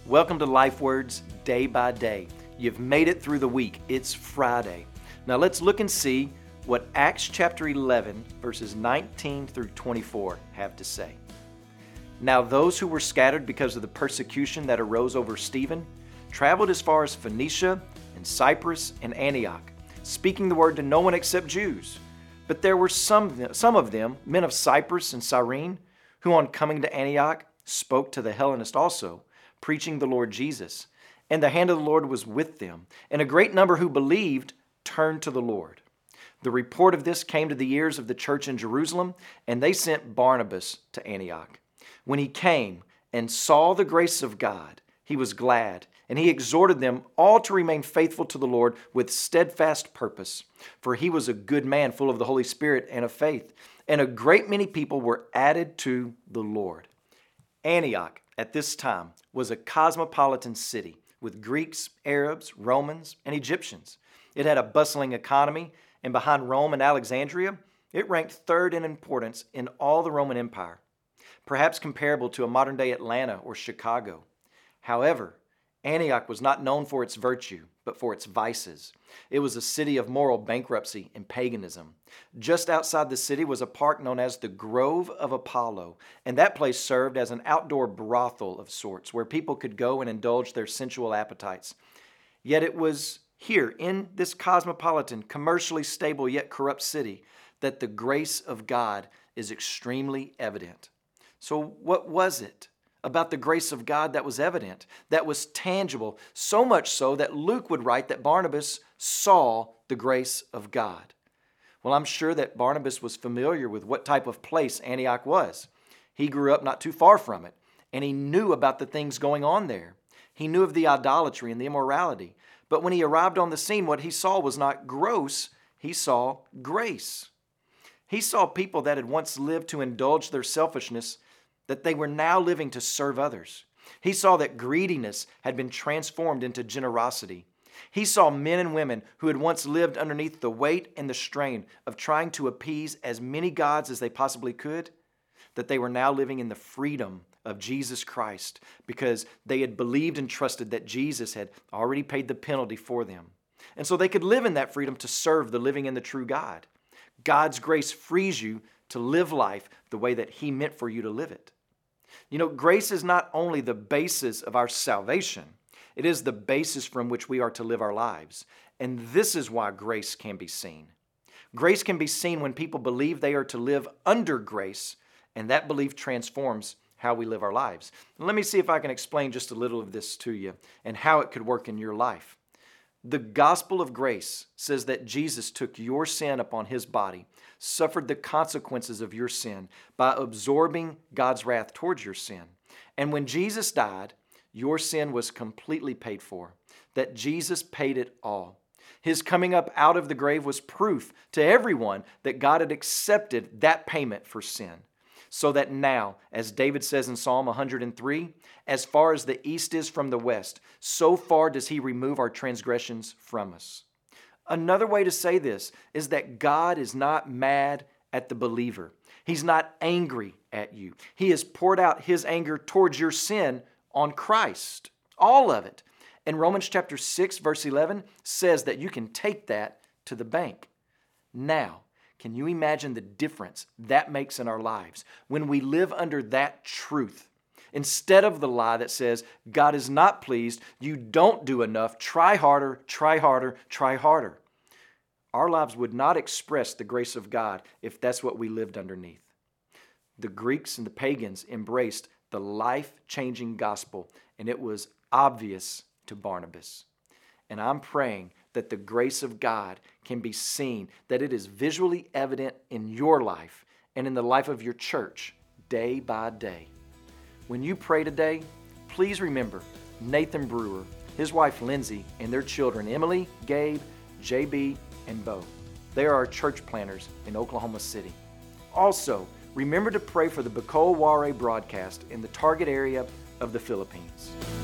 Welcome to Life Words Day by Day. You've made it through the week. It's Friday. Now let's look and see what Acts chapter 11, verses 19 through 24 have to say. Now those who were scattered because of the persecution that arose over Stephen traveled as far as Phoenicia and Cyprus and Antioch, speaking the word to no one except Jews. But there were some of them, men of Cyprus and Cyrene, who on coming to Antioch spoke to the Hellenists also, preaching the Lord Jesus. And the hand of the Lord was with them, and a great number who believed turned to the Lord. The report of this came to the ears of the church in Jerusalem, and they sent Barnabas to Antioch. When he came and saw the grace of God, he was glad, and he exhorted them all to remain faithful to the Lord with steadfast purpose. For he was a good man, full of the Holy Spirit and of faith, and a great many people were added to the Lord. Antioch at this time was a cosmopolitan city with Greeks, Arabs, Romans, and Egyptians. It had a bustling economy, and behind Rome and Alexandria, it ranked third in importance in all the Roman Empire, perhaps comparable to a modern-day Atlanta or Chicago. However, Antioch was not known for its virtue, but for its vices. It was a city of moral bankruptcy and paganism. Just outside the city was a park known as the Grove of Apollo, and that place served as an outdoor brothel of sorts where people could go and indulge their sensual appetites. Yet it was here, in this cosmopolitan, commercially stable yet corrupt city, that the grace of God is extremely evident. So what was it about the grace of God that was evident, that was tangible, so much so that Luke would write that Barnabas saw the grace of God? Well, I'm sure that Barnabas was familiar with what type of place Antioch was. He grew up not too far from it, and he knew about the things going on there. He knew of the idolatry and the immorality. But when he arrived on the scene, what he saw was not gross, he saw grace. He saw people that had once lived to indulge their selfishness, that they were now living to serve others. He saw that greediness had been transformed into generosity. He saw men and women who had once lived underneath the weight and the strain of trying to appease as many gods as they possibly could, that they were now living in the freedom of Jesus Christ because they had believed and trusted that Jesus had already paid the penalty for them. And so they could live in that freedom to serve the living and the true God. God's grace frees you to live life the way that He meant for you to live it. You know, grace is not only the basis of our salvation, it is the basis from which we are to live our lives. And this is why grace can be seen. Grace can be seen when people believe they are to live under grace, and that belief transforms how we live our lives. Let me see if I can explain just a little of this to you and how it could work in your life. The gospel of grace says that Jesus took your sin upon His body, suffered the consequences of your sin by absorbing God's wrath towards your sin. And when Jesus died, your sin was completely paid for, that Jesus paid it all. His coming up out of the grave was proof to everyone that God had accepted that payment for sin. So that now, as David says in Psalm 103, as far as the east is from the west, so far does He remove our transgressions from us. Another way to say this is that God is not mad at the believer. He's not angry at you. He has poured out His anger towards your sin on Christ, all of it. And Romans chapter 6, verse 11 says that you can take that to the bank. Now, can you imagine the difference that makes in our lives when we live under that truth? Instead of the lie that says, God is not pleased, you don't do enough, try harder, try harder, try harder. Our lives would not express the grace of God if that's what we lived underneath. The Greeks and the pagans embraced the life-changing gospel, and it was obvious to Barnabas. And I'm praying that the grace of God can be seen, that it is visually evident in your life and in the life of your church day by day. When you pray today, please remember Nathan Brewer, his wife Lindsay, and their children Emily, Gabe, JB, and Bo. They are our church planters in Oklahoma City. Also, remember to pray for the Bicol Ware broadcast in the target area of the Philippines.